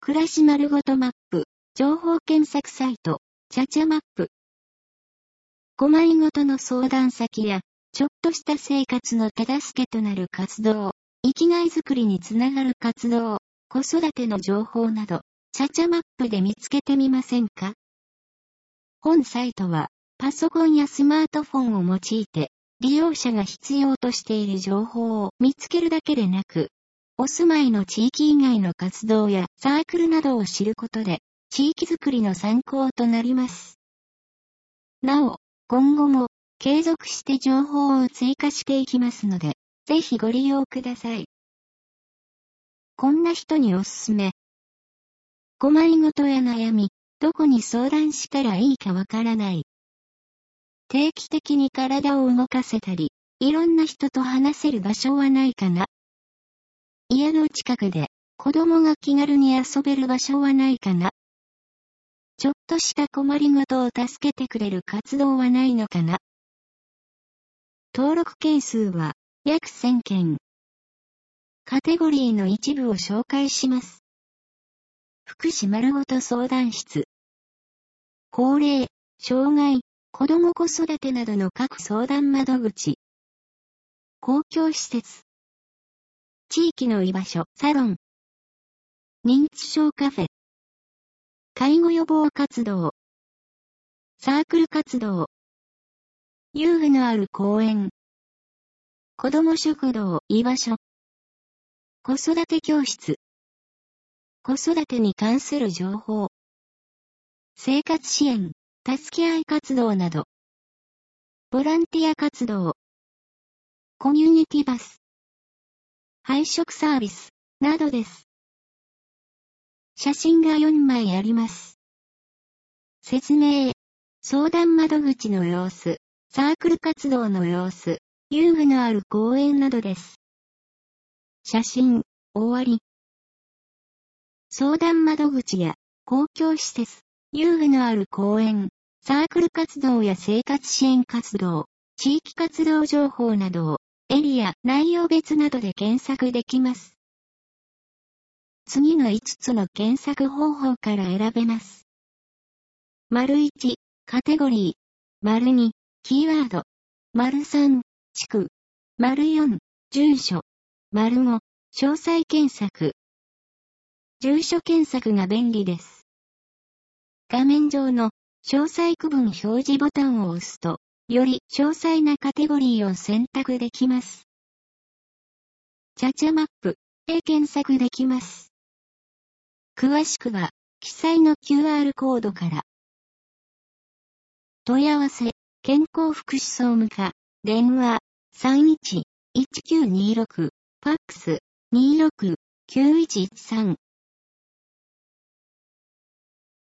暮らし丸ごとマップ、情報検索サイト、チャチャマップ。困りごとの相談先や、ちょっとした生活の手助けとなる活動、生きがいづくりにつながる活動、子育ての情報など、チャチャマップで見つけてみませんか？本サイトは、パソコンやスマートフォンを用いて、利用者が必要としている情報を見つけるだけでなく、お住まいの地域以外の活動やサークルなどを知ることで、地域づくりの参考となります。なお、今後も継続して情報を追加していきますので、ぜひご利用ください。こんな人におすすめ。困りごとや悩み、どこに相談したらいいかわからない。定期的に体を動かせたり、いろんな人と話せる場所はないかな。家の近くで子供が気軽に遊べる場所はないかな。ちょっとした困りごとを助けてくれる活動はないのかな。登録件数は約1000件。カテゴリーの一部を紹介します。福祉丸ごと相談室。高齢、障害、子ども子育てなどの各相談窓口。公共施設。地域の居場所、サロン。認知症カフェ。介護予防活動。サークル活動。遊具のある公園。子ども食堂、居場所。子育て教室。子育てに関する情報。生活支援、助け合い活動など。ボランティア活動。コミュニティバス。配食サービス、などです。写真が4枚あります。説明。相談窓口の様子、サークル活動の様子、遊具のある公園などです。写真、終わり。相談窓口や公共施設、遊具のある公園、サークル活動や生活支援活動、地域活動情報などをエリア、内容別などで検索できます。次の5つの検索方法から選べます。①カテゴリー。②キーワード。③地区。�4住所。⑤詳細検索。住所検索が便利です。画面上の詳細区分表示ボタンを押すと、より詳細なカテゴリーを選択できます。チャチャマップで検索できます。詳しくは、記載の QR コードから。問い合わせ、健康福祉総務課、電話、31-1926、ファックス、26-9113。